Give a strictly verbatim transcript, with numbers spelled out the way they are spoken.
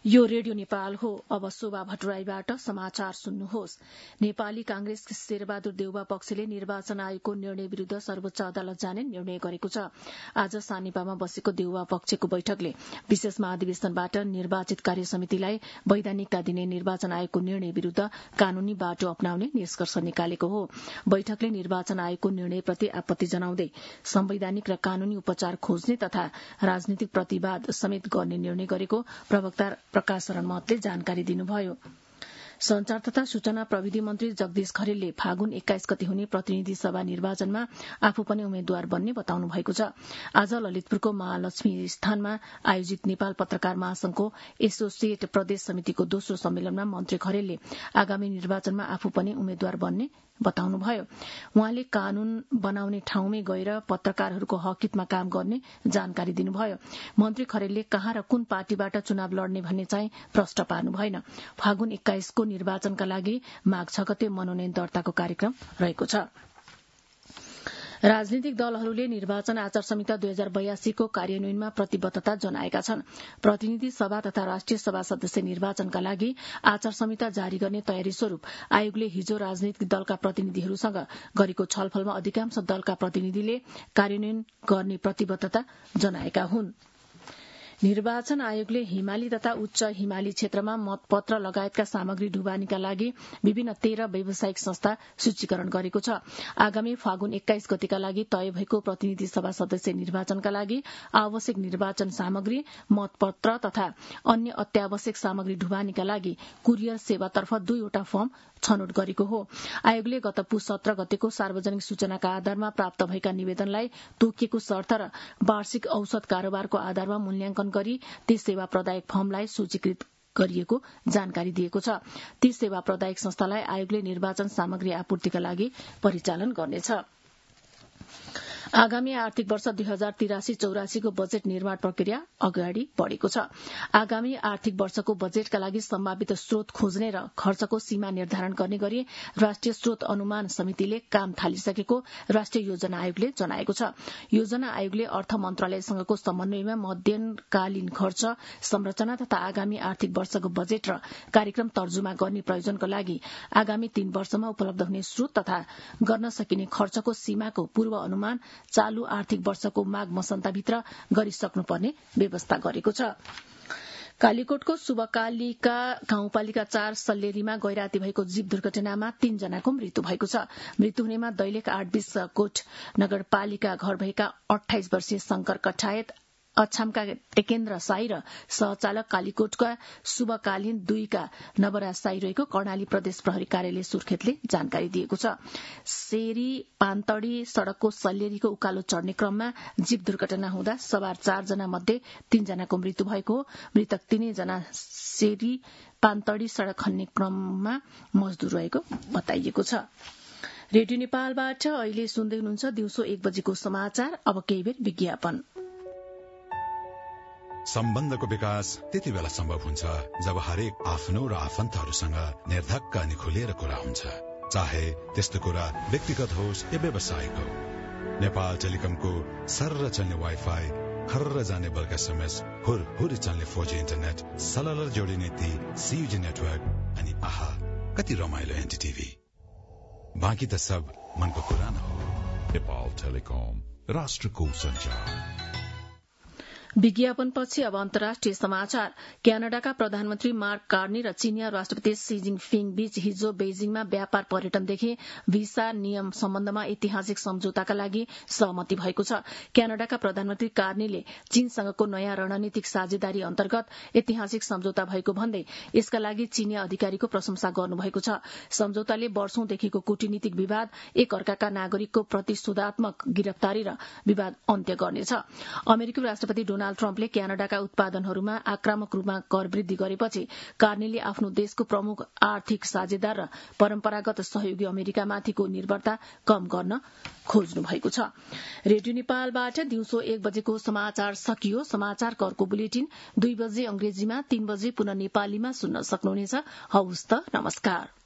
यो रेडियो नेपाल हो। अब शोभा भट्टराईबाट समाचार सुन्नुहोस्। नेपाली कांग्रेस शेरबहादुर देउवा पक्षले निर्वाचन आयोगको निर्णय विरूद्ध सर्वोच्च अदालत जाने निर्णय गरेको छ। आज सानेपामा बसेको देउवा पक्षको बैठकले विशेष महाधिवेशनबाट निर्वाचित कार्य समितिलाई वैधानिकता दिने निर्वाचन आयोगको निर्णय विरूद्ध कानूनी बाटो अपनाउने निष्कर्ष निकालेको हो। बैठकले निर्वाचन आयोगको निर्णयप्रति आपत्ति जनाउँदै संवैधानिक र कानूनी उपचार खोज्ने तथा राजनीतिक प्रतिवाद समेत गर्ने निर्णय गरेको प्रवक्ता प्रकाश शरण महतले जानकारी दिनुभयो। संचार तथा सूचना प्रविधि मन्त्री जगदीश खरेलले फागुन एक्काइस गते हुने प्रतिनिधि सभा निर्वाचनमा आफू पनि उम्मेद्वार बन्ने बताउनु भएको छ। आज ललितपुरको महालक्ष्मी स्थानमा आयोजित नेपाल पत्रकार महासंघको एसोसिएट प्रदेश समितिको दोस्रो सम्मेलनमा मन्त्री खरेलले आगामी निर्वाचनमा आफू पनि उम्मेद्वार बन्ने बताउनुभयो। उहाँले कानून बनाउने ठाउँमै गएर पत्रकारहरूको हकहितमा काम गर्ने जानकारी दिनुभयो। मन्त्री खरेलले कहाँ र कुन पार्टीबाट चुनाव लड्ने भन्ने चाहिँ प्रश्न पार्नु भएन। फागुन एक्काइसको निर्वाचनका लागि माघ छ गते मनोनयन दर्ताको कार्यक्रम रहेको छ। राजनीतिक दलहरूले निर्वाचन आचार संहिता दुई हजार बयासीको कार्यान्वयनमा प्रतिबद्धता जनाएका छन्। प्रतिनिधि सभा तथा राष्ट्रिय सभा सदस्य निर्वाचनका लागि आचार संहिता जारी गर्ने तयारी स्वरूप आयोगले हिजो राजनीतिक दलका प्रतिनिधिहरूसँग गरेको छलफलमा अधिकांश दलका प्रतिनिधिले कार्यान्वयन गर्ने प्रतिबद्धता जनाएका हुन्। निर्वाचन आयोगले हिमाली तथा उच्च हिमाली क्षेत्रमा मतपत्र लगायतका सामग्री ढुवानीका लागि विभिन्न तेह्र व्यावसायिक संस्था सूचीकरण गरेको छ। आगामी फागुन एक्काइस गतिका लागि तय भएको प्रतिनिधि सभा सदस्य निर्वाचनका लागि आवश्यक निर्वाचन सामग्री, मतपत्र तथा अन्य अत्यावश्यक सामग्री ढुवानीका लागि कुरियर सेवातर्फ दुईवटा फर्म छनौट गरेको हो। आयोगले गत पुस सत्र गतेको सार्वजनिक सूचनाका आधारमा प्राप्त भएका निवेदनलाई तोकिएको शर्त र वार्षिक औसत कारोबारको आधारमा मूल्याङ्कन गरी ती सेवा प्रदायक फर्मलाई सूचीकृत गरिएको जानकारी दिएको छ। ती सेवा प्रदायक संस्थालाई आयोगले निर्वाचन सामग्री आपूर्तिका लागि परिचालन गर्नेछ। आगामी आर्थिक वर्ष दुई हजार तिरासी चौरासीको बजेट निर्माण प्रक्रिया अगाडि बढ़ेको छ। आगामी आर्थिक वर्षको बजेटका लागि सम्भावित स्रोत खोज्ने र खर्चको सीमा निर्धारण गर्ने गरी राष्ट्रिय स्रोत अनुमान समितिले काम थालिसकेको राष्ट्रिय योजना आयोगले जनाएको छ। योजना आयोगले अर्थ मन्त्रालयसँगको समन्वयमा मध्यकालीन खर्च संरचना तथा आगामी आर्थिक वर्षको बजेट र कार्यक्रम तर्जुमा गर्ने प्रयोजनको लागि आगामी तीन वर्षमा उपलब्ध हुने स्रोत तथा गर्न सकिने खर्चको सीमाको पूर्व अनुमान चालू आर्थिक वर्षको माघ मसन्ताभित्र गरिसक्नुपर्ने व्यवस्था गरेको छ। कालीकोटको शुभकालिका गाउँपालिका चार सल्लेरीमा गैराती भएको जीव दुर्घटनामा तीनजनाको मृत्यु भएको छ। मृत्यु हुनेमा दैलेख आठ बीस कोट नगरपालिका घर भएका अठाइस वर्षीय शंकर कठायत, अछामका टेकेन्द्र साई र सहचालक कालीकोटका शुभकालीन दुईका नवराज साई रहेको कर्णाली प्रदेश प्रहरी कार्यालय सुर्खेतले जानकारी दिएको छ। सेरी पान्तडी सड़कको सल्लेरीको उकालो चढ़ने क्रममा जीव दुर्घटना हुँदा सवार चारजना मध्ये तीनजनाको मृत्यु भएको हो। मृतक तीनैजना सेरी पान्तडी सड़क खन्ने क्रममा मजदूर रहेको बताइएको छ। रेडियो नेपालबाट अहिले सुन्दै हुनुहुन्छ दिउँसो एक बजेको समाचार। अब केही बेर विज्ञापन। सम्बन्धको विकास त्यति बेला सम्भव हुन्छ जब हरेक आफ्नो र आफन्तहरूसँग निर्धक्क अनि खुलेर कुरा हुन्छ, चाहे त्यस्तो कुरा व्यक्तिगत होस् या व्यावसायिक हो। नेपाल टेलिकमको सर्र चल्ने वाइफाई, खर्र जाने बल्क एसएमएस, हुर हुर चल्ने फोर जी इन्टरनेट, सललर जोडिने ती सीयूजी नेटवर्क अनि आहा कति रमाइलो एनडीटीभी। बाँकी त सब मनको कुरा न हो। नेपाल टेलिकम, राष्ट्रको सञ्चार। विज्ञापनपछि अब अन्तर्राष्ट्रिय समाचार। क्यानाडाका प्रधानमन्त्री मार्क कार्नी र चीनिया राष्ट्रपति सी जिनपिङ बीच हिजो बेजिङमा व्यापार पर्यटनदेखि भिसा नियम सम्बन्धमा ऐतिहासिक सम्झौताका लागि सहमति भएको छ। क्यानाडाका प्रधानमन्त्री कार्नीले चीनसँगको नयाँ रणनीतिक साझेदारी अन्तर्गत ऐतिहासिक सम्झौता भएको भन्दै यसका लागि चीनिया अधिकारीको प्रशंसा गर्नुभएको छ। सम्झौताले वर्षौंदेखिको कूटनीतिक विवाद, एक अर्काका नागरिकको प्रतिशोधात्मक गिरफ्तारी र विवाद अन्त्य गर्नेछ। अमेरिकी राष्ट्रपति डोनाल्ड ट्रम्पले क्यानाडाका उत्पादनहरूमा आक्रामक रूपमा कर वृद्धि गरेपछि कार्नीले आफ्नो देशको प्रमुख आर्थिक साझेदार र परम्परागत सहयोगी अमेरिकामाथिको निर्भरता कम गर्न खोज्नु भएको छ। रेडियो नेपालबाट दिउँसो एक बजेको समाचार सकियो। समाचारको अर्को बुलेटिन दुई बजे अंग्रेजीमा, तीन बजे पुनः नेपालीमा सुन्न सक्नुहुनेछ। हवस् त, नमस्कार।